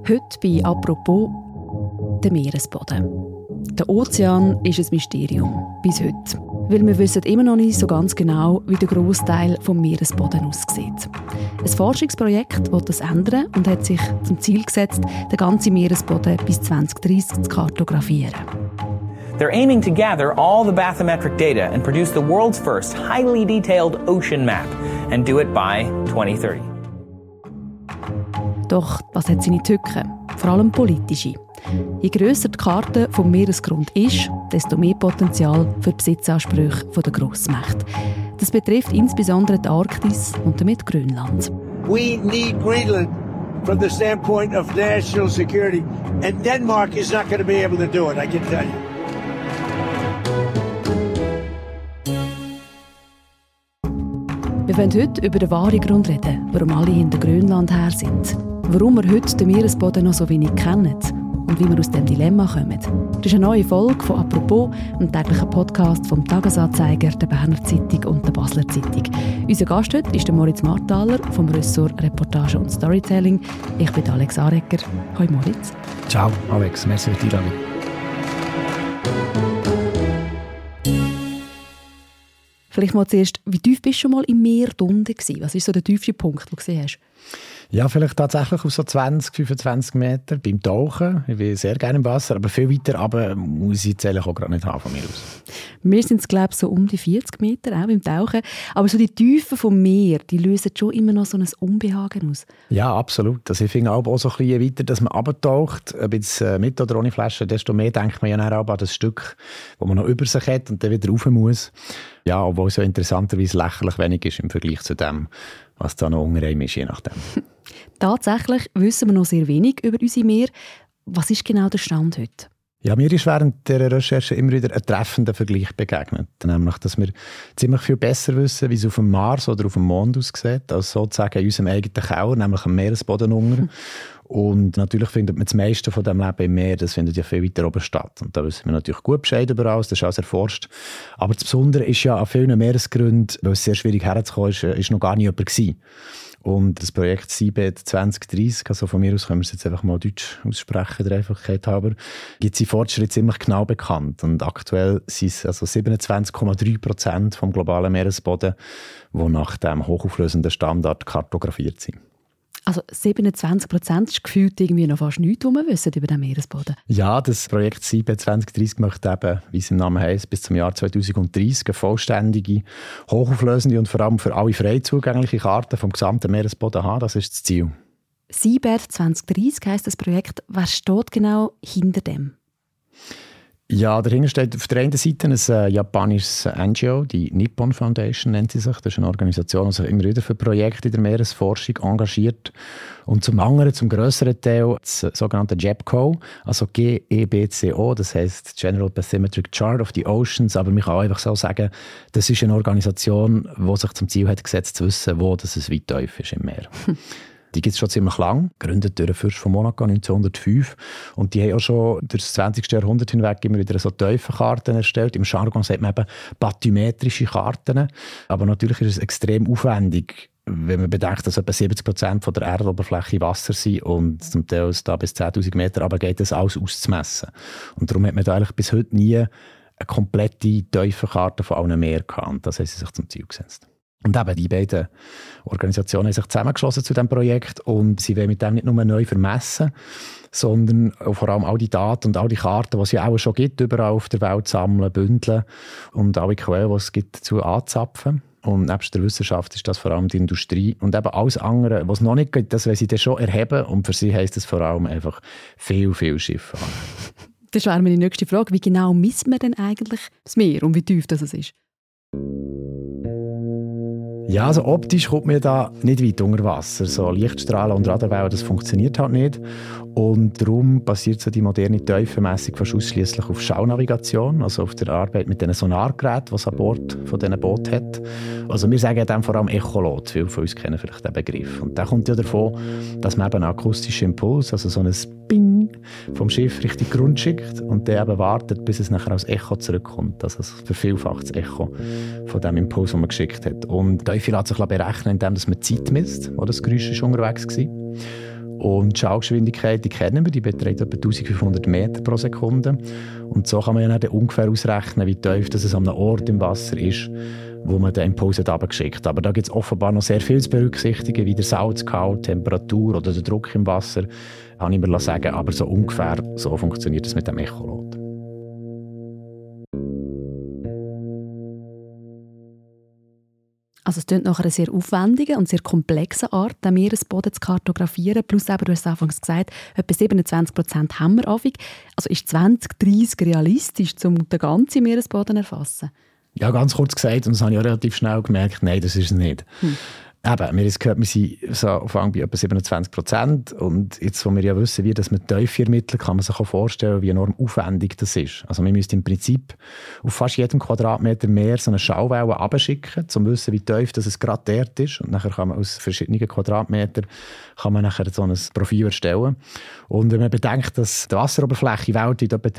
Heute bei «Apropos» der Meeresboden. Der Ozean ist ein Mysterium, bis heute. Weil wir wissen immer noch nicht so ganz genau, wie der Grossteil vom Meeresboden aussieht. Ein Forschungsprojekt will das ändern und hat sich zum Ziel gesetzt, den ganzen Meeresboden bis 2030 zu kartografieren. They're aiming to gather all the bathymetric data and produce the world's first highly detailed ocean map and do it by 2030. Doch was hat seine Tücken? Vor allem politische. Je grösser die Karte vom Meeresgrund ist, desto mehr Potenzial für Besitzansprüche der Grossmächte. Das betrifft insbesondere die Arktis und damit Grönland. We need Greenland from the standpoint of national security, and Denmark is not going to be able to do it, I can tell you. Wir wollen heute über den wahren Grund reden, warum alle hinter Grönland her sind. Warum wir heute den Meeresboden noch so wenig kennen und wie wir aus diesem Dilemma kommen. Das ist eine neue Folge von «Apropos», einem täglichen Podcast vom «Tagesanzeiger», der «Berner Zeitung» und der «Basler Zeitung». Unser Gast heute ist der Moritz Marthaler vom Ressort Reportage und Storytelling. Ich bin Alex Arecker. Hallo Moritz. Ciao Alex, merci für die Einladung. Vielleicht mal zuerst, wie tief bist du schon mal im Meer drunten gewesen? Was ist so der tiefste Punkt, den du gesehen hast? Ja, vielleicht tatsächlich auf so 20, 25 Meter beim Tauchen. Ich bin sehr gerne im Wasser, aber viel weiter runter muss ich jetzt auch gerade nicht haben von mir aus. Wir sind es, glaube ich, so um die 40 Meter, auch beim Tauchen. Aber so die Tiefen vom Meer, die lösen schon immer noch so ein Unbehagen aus. Ja, absolut. Also ich finde auch so ein bisschen weiter, dass man runtertaucht, ob jetzt mit oder ohne Flasche, desto mehr denkt man ja dann an das Stück, das man noch über sich hat und dann wieder rauf muss. Ja, obwohl es ja interessanterweise lächerlich wenig ist im Vergleich zu dem, was da noch unter einem ist, je nachdem. Tatsächlich wissen wir noch sehr wenig über unsere Meere. Was ist genau der Stand heute? Ja, mir ist während der Recherche immer wieder ein treffender Vergleich begegnet. Nämlich, dass wir ziemlich viel besser wissen, wie es auf dem Mars oder auf dem Mond aussieht, als sozusagen in unserem eigenen Keller, nämlich am Meeresboden unten. Und natürlich findet man das meiste von dem Leben im Meer, das findet ja viel weiter oben statt. Und da wissen wir natürlich gut Bescheid über alles, das ist alles erforscht. Aber das Besondere ist ja an vielen Meeresgründen, weil es sehr schwierig herzukommen ist noch gar nicht jemand gewesen. Und das Projekt Seabed 2030, also von mir aus können wir es jetzt einfach mal Deutsch aussprechen, der Einfachkeit halber, gibt seinen Fortschritt ziemlich genau bekannt. Und aktuell sind es also 27,3% vom globalen Meeresboden, die nach dem hochauflösenden Standard kartografiert sind. Also 27% ist gefühlt irgendwie noch fast nichts, was wir wissen über den Meeresboden. Ja, das Projekt Seabed 2030 möchte eben, wie es im Namen heisst, bis zum Jahr 2030 eine vollständige, hochauflösende und vor allem für alle frei zugängliche Karte vom gesamten Meeresboden haben. Das ist das Ziel. Seabed 2030 heisst das Projekt. Wer steht genau hinter dem? Ja, dahinter steht auf der einen Seite ein japanisches NGO, die Nippon Foundation nennt sie sich. Das ist eine Organisation, die sich immer wieder für Projekte in der Meeresforschung engagiert. Und zum anderen, zum grösseren Teil, das sogenannte GEBCO, also GEBCO, das heisst General Bathymetric Chart of the Oceans. Aber man kann auch einfach so sagen, das ist eine Organisation, die sich zum Ziel hat gesetzt, zu wissen, wo es weit tief ist im Meer. Die gibt es schon ziemlich lang, gegründet durch den Fürst von Monaco 1905. Und die haben auch schon durch das 20. Jahrhundert hinweg immer wieder so Tiefenkarten erstellt. Im Jargon sagt man eben bathymetrische Karten. Aber natürlich ist es extrem aufwendig, wenn man bedenkt, dass etwa 70% von der Erdoberfläche Wasser sind und zum Teil da bis 10'000 Meter runter geht, das alles auszumessen. Und darum hat man da eigentlich bis heute nie eine komplette Tiefenkarte von allen Meeren gehabt. Und das haben sie sich zum Ziel gesetzt. Und eben die beiden Organisationen haben sich zusammengeschlossen zu diesem Projekt und sie wollen mit dem nicht nur neu vermessen, sondern auch vor allem all die Daten und all die Karten, die es ja auch schon gibt, überall auf der Welt sammeln, bündeln und alle Quellen, die es gibt, dazu anzapfen. Und nebst der Wissenschaft ist das vor allem die Industrie. Und eben alles andere, was es noch nicht gibt, das wollen sie dann schon erheben. Und für sie heisst das vor allem einfach viel, viel Schiffe haben. Das wäre meine nächste Frage. Wie genau misst man denn eigentlich das Meer und wie tief das ist? Ja, also optisch kommt man da nicht weit unter Wasser. So Lichtstrahlen und Radarwellen, das funktioniert halt nicht. Und darum basiert so die moderne Tiefenmessung fast ausschliesslich auf Schaunavigation, also auf der Arbeit mit den Sonargeräten, die es an Bord von diesen Booten hat. Also wir sagen dem vor allem Echolot. Viele von uns kennen vielleicht den Begriff. Und der kommt ja davon, dass man eben einen akustischen Impuls, also so ein Ping vom Schiff Richtung Grund schickt und der eben wartet, bis es nachher als Echo zurückkommt. Also ein vervielfachtes Echo von dem Impuls, den man geschickt hat. Und die Teufel lässt sich berechnen, indem man die Zeit misst, wo das Geräusch ist unterwegs war. Und die Schallgeschwindigkeit, die kennen wir, die beträgt etwa 1500 Meter pro Sekunde. Und so kann man ja dann ungefähr ausrechnen, wie tief das es an einem Ort im Wasser ist, wo man den Impuls runtergeschickt hat. Aber da gibt es offenbar noch sehr viel zu berücksichtigen, wie der Salzgehalt, Temperatur oder der Druck im Wasser, habe ich mir sagen, aber so ungefähr so funktioniert es mit dem Echolot. Also es klingt nach einer sehr aufwendigen und sehr komplexen Art, den Meeresboden zu kartografieren. Plus eben, du hast es anfangs gesagt, etwa 27% haben wir anfang. Also ist 2030 realistisch, um den ganzen Meeresboden zu erfassen? Ja, ganz kurz gesagt, und das habe ich auch relativ schnell gemerkt, nein, das ist es nicht. Eben, wir haben gehört, wir sind so auf Anfang bei etwa 27%. Und jetzt, wo wir ja wissen, wie das mit Tiefe ermitteln, kann man sich auch vorstellen, wie enorm aufwendig das ist. Also wir müssen im Prinzip auf fast jedem Quadratmeter Meer so eine Schallwelle abschicken, um zu wissen, wie tief das es gerade dort ist. Und dann kann man aus verschiedenen Quadratmetern nachher so ein Profil erstellen. Und wenn man bedenkt, dass die Wasseroberfläche weltweit etwa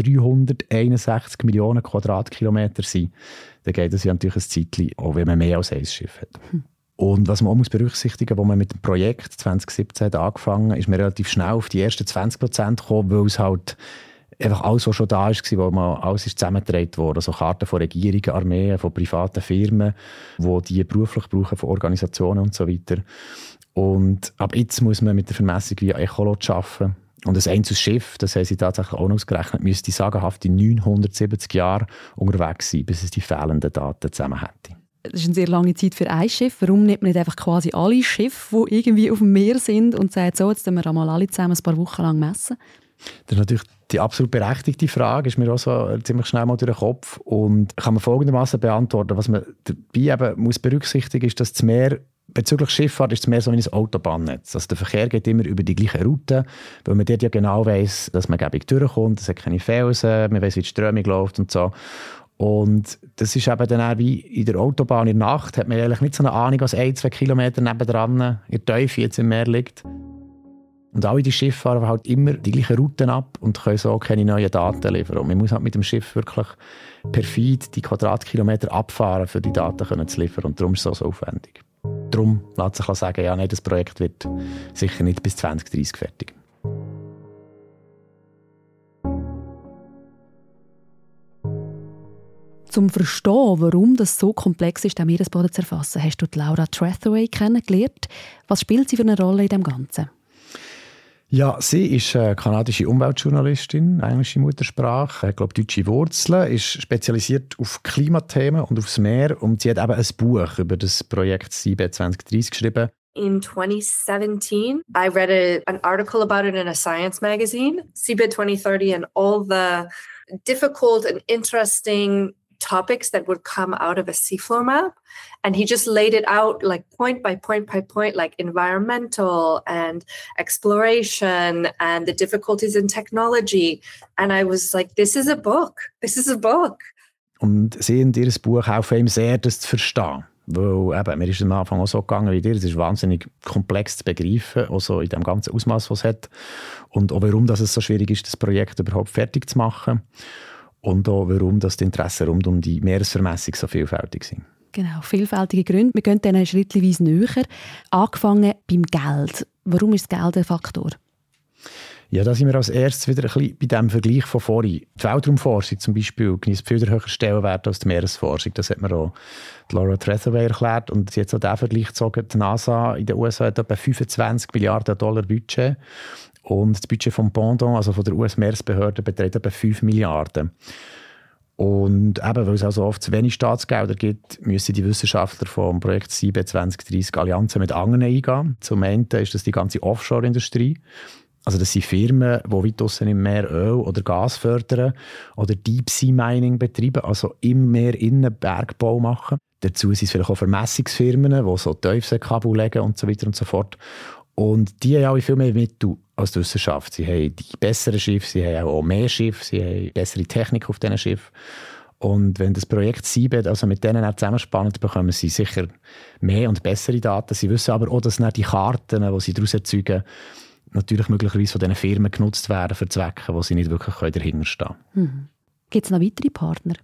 361 Millionen Quadratkilometer sind, dann geht das ja natürlich ein Zeitchen, auch wenn man mehr als ein Schiff hat. Und was man auch berücksichtigen muss, als man mit dem Projekt 2017 angefangen hat, ist man relativ schnell auf die ersten 20% gekommen, weil es halt einfach alles, was schon da war, wo man alles ist zusammengetragen wurde. Also Karten von Regierungen, Armeen, von privaten Firmen, die beruflich brauchen, von Organisationen und so weiter. Und ab jetzt muss man mit der Vermessung via Echolot arbeiten. Und ein einzelnes Schiff, das haben sie tatsächlich auch noch ausgerechnet, müsste sagenhaft in 970 Jahren unterwegs sein, bis es die fehlenden Daten zusammen hätte. Das ist eine sehr lange Zeit für ein Schiff. Warum nimmt man nicht einfach quasi alle Schiffe, die irgendwie auf dem Meer sind, und sagt, so, jetzt müssen wir einmal alle zusammen ein paar Wochen lang messen? Das ist natürlich die absolut berechtigte Frage, ist mir auch so ziemlich schnell mal durch den Kopf. Und kann man folgendermaßen beantworten. Was man dabei eben muss berücksichtigen muss, ist, dass das Meer, bezüglich Schifffahrt, ist das Meer so wie ein Autobahnnetz. Also der Verkehr geht immer über die gleiche Route, weil man dort ja genau weiss, dass man gäbig durchkommt, es hat keine Felsen, man weiss, wie die Strömung läuft und so. Und das ist eben dann auch wie in der Autobahn in der Nacht, hat man eigentlich nicht so eine Ahnung, was 1-2 Kilometer nebendran in der Tiefe jetzt im Meer liegt. Und alle die Schiffe fahren halt immer die gleichen Routen ab und können so keine neuen Daten liefern. Und man muss halt mit dem Schiff wirklich perfid die Quadratkilometer abfahren, für die Daten zu liefern. Und darum ist es so aufwendig. Darum lässt sich sagen, ja, nein, das Projekt wird sicher nicht bis 2030 fertig. Zum Verstehen, warum das so komplex ist, den Meeresboden zu erfassen, hast du Laura Trethewey kennengelernt. Was spielt sie für eine Rolle in dem Ganzen? Ja, sie ist kanadische Umweltjournalistin, englische Muttersprache, hat, deutsche Wurzeln, ist spezialisiert auf Klimathemen und aufs Meer, und sie hat eben ein Buch über das Projekt Seabed 2030 geschrieben. In 2017, I read an article about it in a science magazine, Seabed 2030, and all the difficult and interesting topics that would come out of a seafloor map. And he just laid it out like point by point by point, like environmental and exploration and the difficulties in technology. And I was like, this is a book. This is a book. Und sie in ihr Buch helfen ihm sehr, das zu verstehen. Weil eben, mir ist es am Anfang auch so gegangen wie dir. Es ist wahnsinnig komplex zu begreifen, auch so in dem ganzen Ausmaß, was es hat. Und auch warum es so schwierig ist, das Projekt überhaupt fertig zu machen. Und auch warum das Interesse rund um die Meeresvermessung so vielfältig sind. Genau, vielfältige Gründe. Wir gehen dann schrittweise näher. Angefangen beim Geld. Warum ist das Geld ein Faktor? Ja, da sind wir als erstes wieder ein bisschen bei dem Vergleich von vorhin. Die Weltraumforschung zum Beispiel genießt viel höheren Stellenwert als die Meeresforschung. Das hat mir auch Laura Trethewey erklärt. Und sie hat so diesen Vergleich gezogen. Die NASA in den USA hat etwa $25 Milliarden Budget. Und das Budget vom Pendant, also von der US-Meeresbehörde, beträgt etwa 5 Milliarden. Und eben, weil es also oft zu wenig Staatsgelder gibt, müssen die Wissenschaftler vom Projekt Seabed 2030 Allianzen mit anderen eingehen. Zum einen ist das die ganze Offshore-Industrie. Also das sind Firmen, die weit draussen im Meer Öl oder Gas fördern oder Deep-Sea-Mining betreiben, also im Meer innen Bergbau machen. Dazu sind es vielleicht auch Vermessungsfirmen, die so Tiefseekabel legen und so weiter und so fort. Und die haben auch viel mehr Mittel als die Wissenschaft. Sie haben die besseren Schiffe, sie haben auch mehr Schiffe, sie haben bessere Technik auf diesen Schiffen. Und wenn das Projekt Seabed also mit denen zusammenspannt, bekommen sie sicher mehr und bessere Daten. Sie wissen aber auch, dass dann die Karten, die sie daraus erzeugen, natürlich möglicherweise von diesen Firmen genutzt werden für Zwecke, wo sie nicht wirklich dahinter stehen können. Gibt es noch weitere Partner?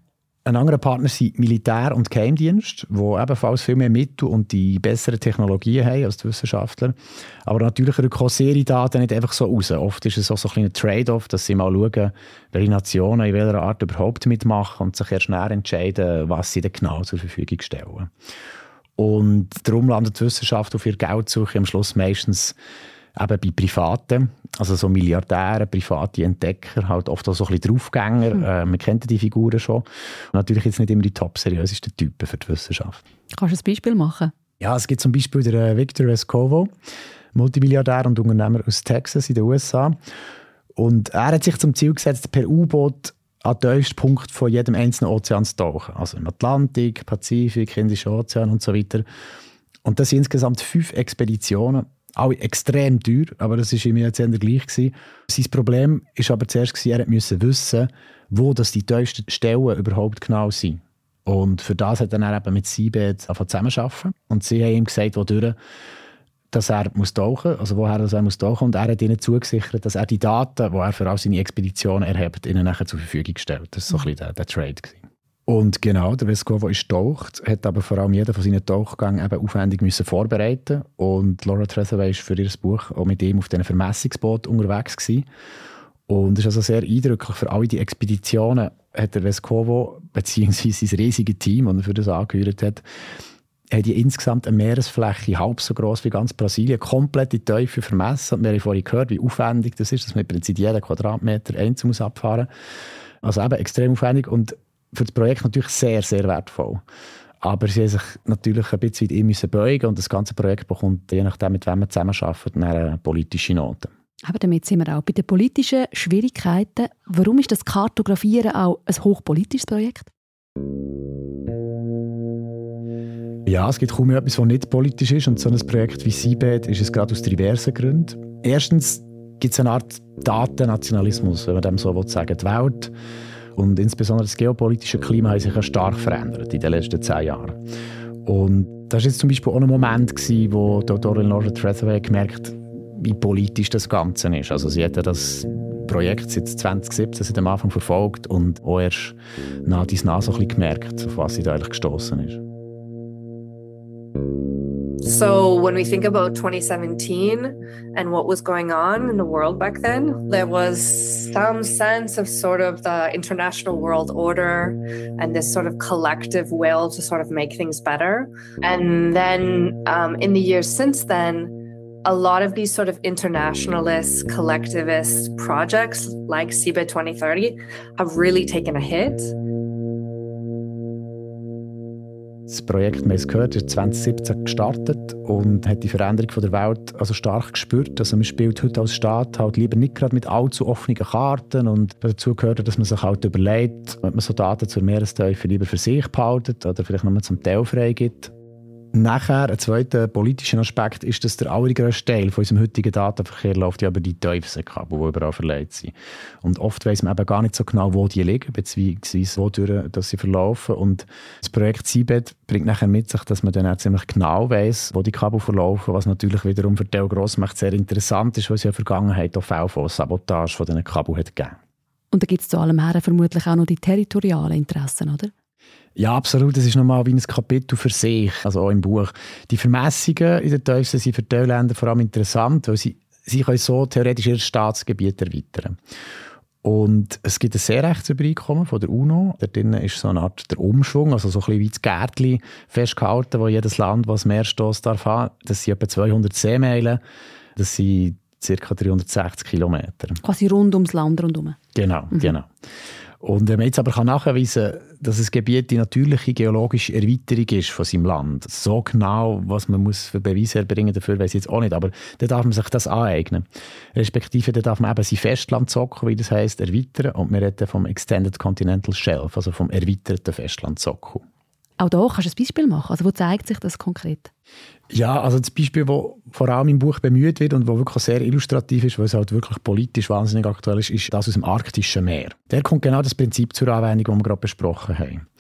Ein anderer Partner sind Militär- und Geheimdienst, die ebenfalls viel mehr Mittel und die besseren Technologien haben als die Wissenschaftler. Aber natürlich rücken auch Seriendaten nicht einfach so raus. Oft ist es auch so ein kleiner Trade-off, dass sie mal schauen, welche Nationen in welcher Art überhaupt mitmachen und sich erst näher entscheiden, was sie dann genau zur Verfügung stellen. Und darum landet die Wissenschaft auf ihre Geldsuche am Schluss meistens eben bei Privaten, also so Milliardäre, private Entdecker, halt oft auch so ein bisschen Draufgänger. Man kennt die Figuren schon. Und natürlich jetzt nicht immer die top-seriösesten Typen für die Wissenschaft. Kannst du ein Beispiel machen? Ja, es gibt zum Beispiel den Victor Vescovo, Multimilliardär und Unternehmer aus Texas in den USA. Und er hat sich zum Ziel gesetzt, per U-Boot an den tiefsten Punkt von jedem einzelnen Ozean zu tauchen. Also im Atlantik, Pazifik, Indischer Ozean und so weiter. Und das sind insgesamt 5 Expeditionen. Alle extrem teuer, aber das war ihm jetzt eher gleich gewesen. Sein Problem war aber zuerst, er musste wissen, wo das die tiefsten Stellen überhaupt genau sind. Und für das hat er dann eben mit Seabed zusammenarbeiten. Und sie haben ihm gesagt, wodurch dass er tauchen muss, also woher er muss tauchen. Und er hat ihnen zugesichert, dass er die Daten, die er für all seine Expeditionen erhebt, ihnen nachher zur Verfügung stellt. Das war so ein bisschen der Trade gewesen. Und genau, der Vescovo ist getaucht, hat aber vor allem jeder von seinen Tauchgängen eben aufwendig müssen vorbereiten. Und Laura Trezevej war für ihr Buch auch mit ihm auf diesen Vermessungsboot unterwegs gewesen. Und es ist also sehr eindrücklich. Für alle die Expeditionen hat der Vescovo, beziehungsweise sein riesiges Team, das er für das angehört hat, hat die insgesamt eine Meeresfläche halb so gross wie ganz Brasilien, komplett in die Tiefe vermessen. Und wir haben vorhin gehört, wie aufwendig das ist, dass man im Prinzip jeden Quadratmeter einzeln abfahren muss. Also eben extrem aufwendig und für das Projekt natürlich sehr, sehr wertvoll. Aber sie haben sich natürlich ein bisschen weit müssen beugen und das ganze Projekt bekommt, je nachdem, mit wem man zusammenarbeitet, eine politische Note. Aber damit sind wir auch bei den politischen Schwierigkeiten. Warum ist das Kartografieren auch ein hochpolitisches Projekt? Ja, es gibt kaum etwas, was nicht politisch ist. Und so ein Projekt wie Seabed ist es gerade aus diversen Gründen. Erstens gibt es eine Art Datennationalismus, wenn man dem so sagen will. Die Welt und insbesondere das geopolitische Klima hat sich ja stark verändert in den letzten 10 Jahren. Und das war jetzt zum Beispiel auch ein Moment, wo die Autorin Laura Trezevej gemerkt hat, wie politisch das Ganze ist. Also sie hat das Projekt seit 2017 seit am Anfang verfolgt und auch erst nach dies nach so ein bisschen gemerkt, auf was sie da eigentlich gestoßen ist. So when we think about 2017 and what was going on in the world back then, there was some sense of sort of the international world order and this sort of collective will to sort of make things better. And then in the years since then, a lot of these sort of internationalist, collectivist projects like Seabed 2030 have really taken a hit. Das Projekt, wir haben es gehört, ist 2017 gestartet und hat die Veränderung der Welt also stark gespürt. Also man spielt heute als Staat halt lieber nicht gerade mit allzu offenen Karten und dazu gehört, dass man sich halt überlegt, ob man so Daten zur Meerestiefe lieber für sich behaltet oder vielleicht nur zum Teil freigibt. Nachher, ein zweiter politischer Aspekt ist, dass der allergrösste Teil von unserem heutigen Datenverkehr läuft ja über die Tiefseekabel, die überall verlegt sind. Und oft weiss man eben gar nicht so genau, wo die liegen, beziehungsweise wodurch dass sie verlaufen. Und das Projekt Seabed bringt nachher mit sich, dass man dann auch ziemlich genau weiss, wo die Kabel verlaufen, was natürlich wiederum für die Grossmächte sehr interessant ist, weil es ja in der Vergangenheit auch Fälle von Sabotage von diesen Kabeln hat gegeben. Und da gibt es zu allem her vermutlich auch noch die territorialen Interessen, oder? Ja, absolut. Das ist nochmal wie ein Kapitel für sich, also auch im Buch. Die Vermessungen in der Tiefsee sind für die Länder vor allem interessant, weil sie können so theoretisch ihr Staatsgebiet erweitern. Und es gibt ein Seerechtsübereinkommen von der UNO. Da drin ist so eine Art der Umschwung, also so ein bisschen wie das Gärtchen festgehalten, wo jedes Land, das Meerstoss darf haben. Das sind etwa 200 Seemeilen. Das sind ca. 360 Kilometer. Quasi rund ums Land rundherum. Genau, genau. Und wenn man jetzt aber nachweisen kann, dass das Gebiet die natürliche geologische Erweiterung ist von seinem Land, so genau, was man muss für Beweise erbringen dafür, weiss ich jetzt auch nicht, aber dann darf man sich das aneignen. Respektive dann darf man eben sein Festlandsockel, wie das heisst, erweitern und wir reden vom Extended Continental Shelf, also vom erweiterten Festlandsockel. Auch da kannst du ein Beispiel machen. Also wo zeigt sich das konkret? Ja, also das Beispiel, das vor allem im Buch bemüht wird und das wirklich sehr illustrativ ist, weil es halt wirklich politisch wahnsinnig aktuell ist, ist das aus dem Arktischen Meer. Der kommt genau das Prinzip zur Anwendung, das wir gerade besprochen haben.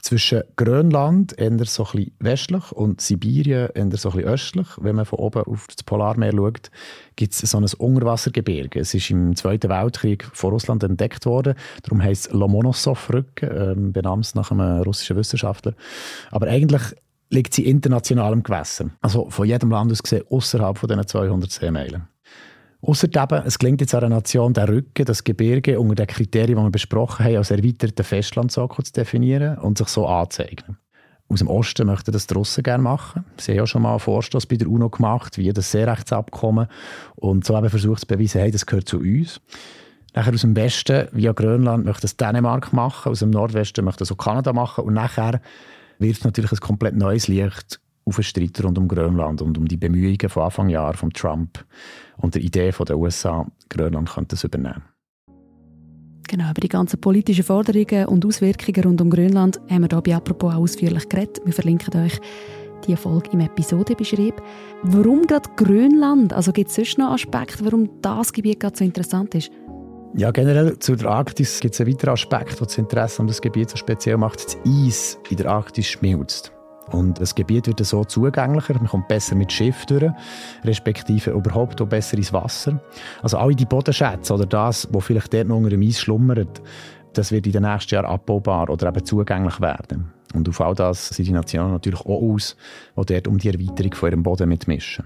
Zwischen Grönland eher so ein bisschen westlich und Sibirien eher so ein bisschen östlich. Wenn man von oben auf das Polarmeer schaut, gibt es so ein Unterwassergebirge. Es ist im Zweiten Weltkrieg von Russland entdeckt worden. Darum heisst es Lomonossow-Rücken, benannt nach einem russischen Wissenschaftler. Aber eigentlich liegt sie international im Gewässer. Also von jedem Land aus gesehen, außerhalb von diesen 200 Seemeilen. Außerdem, es gelingt jetzt einer Nation, den Rücken, das Gebirge unter den Kriterien, die wir besprochen haben, als erweiterten Festlandsockel zu definieren und sich so anzeichnen. Aus dem Osten möchten das die Russen gerne machen. Sie haben ja schon mal einen Vorstoß bei der UNO gemacht, wie das Seerechtsabkommen, und so haben versucht zu beweisen, hey, das gehört zu uns. Nachher aus dem Westen, via Grönland, möchte es Dänemark machen, aus dem Nordwesten möchte es auch Kanada machen, und nachher wirft natürlich ein komplett neues Licht auf den Streit rund um Grönland und um die Bemühungen von Anfang Jahr von Trump und der Idee der USA, Grönland könnte es übernehmen. Genau, über die ganzen politischen Forderungen und Auswirkungen rund um Grönland haben wir hier bei «Apropos» auch ausführlich geredet. Wir verlinken euch diese Folge im Episodenbeschrieb. Warum gerade Grönland? Also gibt es sonst noch Aspekte, warum das Gebiet gerade so interessant ist? Ja, generell zu der Arktis gibt es einen weiteren Aspekt, der das Interesse an das Gebiet so speziell macht. Das Eis in der Arktis schmilzt. Und das Gebiet wird so zugänglicher, man kommt besser mit Schiff durch, respektive überhaupt auch besser ins Wasser. Also alle die Bodenschätze oder das, was vielleicht dort noch unter dem Eis schlummert, das wird in den nächsten Jahren abbaubar oder eben zugänglich werden. Und auf all das sind die Nationen natürlich auch aus, die dort um die Erweiterung von ihrem Boden mitmischen.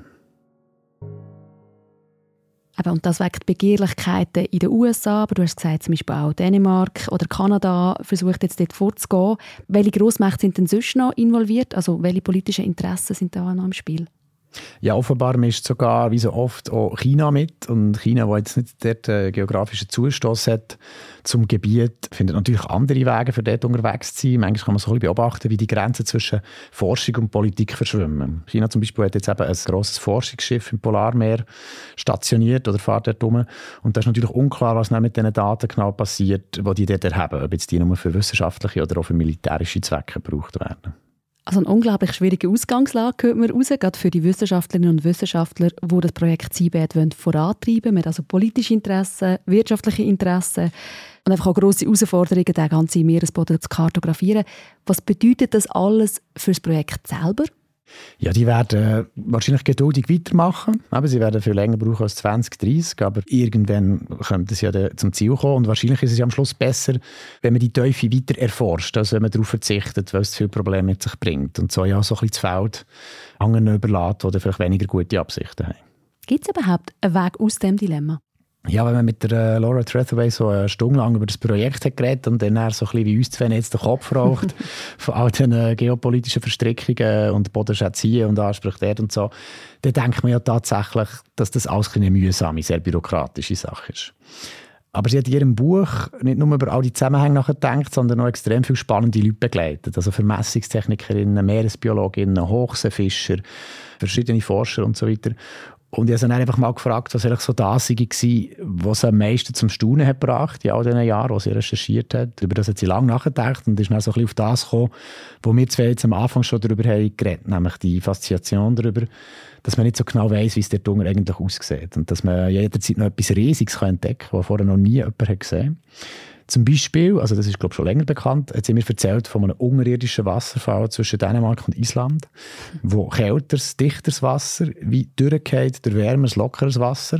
Und das weckt Begehrlichkeiten in den USA, aber du hast gesagt, zum Beispiel auch Dänemark oder Kanada versucht jetzt dort vorzugehen. Welche Grossmächte sind denn sonst noch involviert? Also welche politischen Interessen sind da noch im Spiel? Ja, offenbar mischt sogar, wie so oft, auch China mit. Und China, das jetzt nicht dort geografischen Zustoss hat zum Gebiet, findet natürlich andere Wege, für dort unterwegs zu sein. Manchmal kann man so ein bisschen beobachten, wie die Grenzen zwischen Forschung und Politik verschwimmen. China zum Beispiel hat jetzt eben ein grosses Forschungsschiff im Polarmeer stationiert oder fährt dort rum. Und da ist natürlich unklar, was dann mit diesen Daten genau passiert, die die dort haben. Ob jetzt die nur für wissenschaftliche oder auch für militärische Zwecke gebraucht werden. Also eine unglaublich schwierige Ausgangslage hört man raus, gerade für die Wissenschaftlerinnen und Wissenschaftler, die das Projekt Seabed vorantreiben wollen. Wir haben also politische Interessen, wirtschaftliche Interessen und einfach auch grosse Herausforderungen, den ganzen Meeresboden zu kartografieren. Was bedeutet das alles für das Projekt selber? Ja, die werden wahrscheinlich geduldig weitermachen. Aber sie werden viel länger brauchen als 2030. Aber irgendwann könnte es ja zum Ziel kommen. Und wahrscheinlich ist es ja am Schluss besser, wenn man die Tiefe weiter erforscht, als wenn man darauf verzichtet, weil es zu viele Probleme mit sich bringt. Und so ja so ein bisschen das Feld anderen überlässt, die vielleicht weniger gute Absichten haben. Gibt es überhaupt einen Weg aus diesem Dilemma? Ja, wenn man mit der Laura Trethewey so eine Stunde lang über das Projekt hat geredet und dann so ein bisschen wie uns zwei jetzt den Kopf raucht von all den geopolitischen Verstrickungen und Bodenschätze hier und Ansprüche dort und so, dann denkt man ja tatsächlich, dass das alles eine mühsame, sehr bürokratische Sache ist. Aber sie hat in ihrem Buch nicht nur über all die Zusammenhänge nachgedacht, sondern auch extrem viele spannende Leute begleitet. Also Vermessungstechnikerinnen, Meeresbiologinnen, Hochseefischer, verschiedene Forscher und so weiter. Und ich habe sie dann einfach mal gefragt, was eigentlich so das war, was sie am meisten zum Staunen hat gebracht in all diesen Jahren, wo sie recherchiert hat. Über das hat sie lange nachgedacht und ist dann so ein bisschen auf das gekommen, wo wir zwei jetzt am Anfang schon darüber haben geredet, nämlich die Faszination darüber, dass man nicht so genau weiss, wie es dort unten eigentlich aussieht. Und dass man jederzeit noch etwas Riesiges entdecken kann, was vorher noch nie jemand hat gesehen. Zum Beispiel, also das ist glaube ich schon länger bekannt, hat sie mir erzählt von einem unterirdischen Wasserfall zwischen Dänemark und Island, wo kälteres, dichteres Wasser wie durchgeht, durch wärmeres, lockeres Wasser.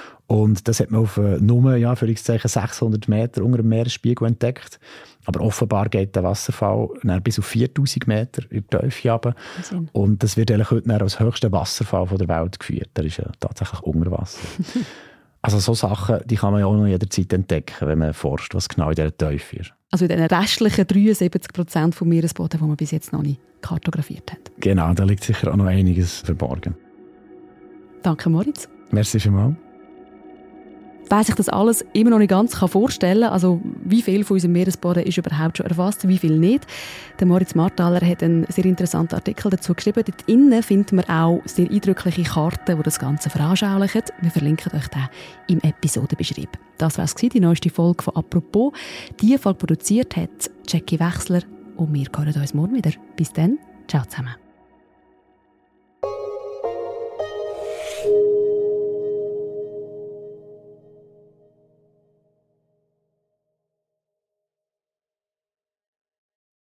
Und das hat man auf nur, ja, für 600 Meter unter dem Meeresspiegel entdeckt. Aber offenbar geht der Wasserfall bis auf 4000 Meter in die Tiefe runter. Und das wird eigentlich heute als höchster Wasserfall der Welt geführt. Der ist ja tatsächlich unter Wasser. Also so Sachen, die kann man ja auch noch jederzeit entdecken, wenn man forscht, was genau in dieser Tiefe ist. Also in den restlichen 73% vom Meeresboden, die man bis jetzt noch nicht kartografiert hat. Genau, da liegt sicher auch noch einiges verborgen. Danke, Moritz. Merci vielmals. Wer sich das alles immer noch nicht ganz vorstellen kann, also wie viel von unserem Meeresboden ist überhaupt schon erfasst, wie viel nicht. Der Moritz Marthaler hat einen sehr interessanten Artikel dazu geschrieben. Dort innen finden wir auch sehr eindrückliche Karten, die das Ganze veranschaulichen. Wir verlinken euch den im Episodenbeschrieb. Das war die neueste Folge von «Apropos». Die Folge produziert hat Jackie Wechsler und wir hören uns morgen wieder. Bis dann, ciao zusammen.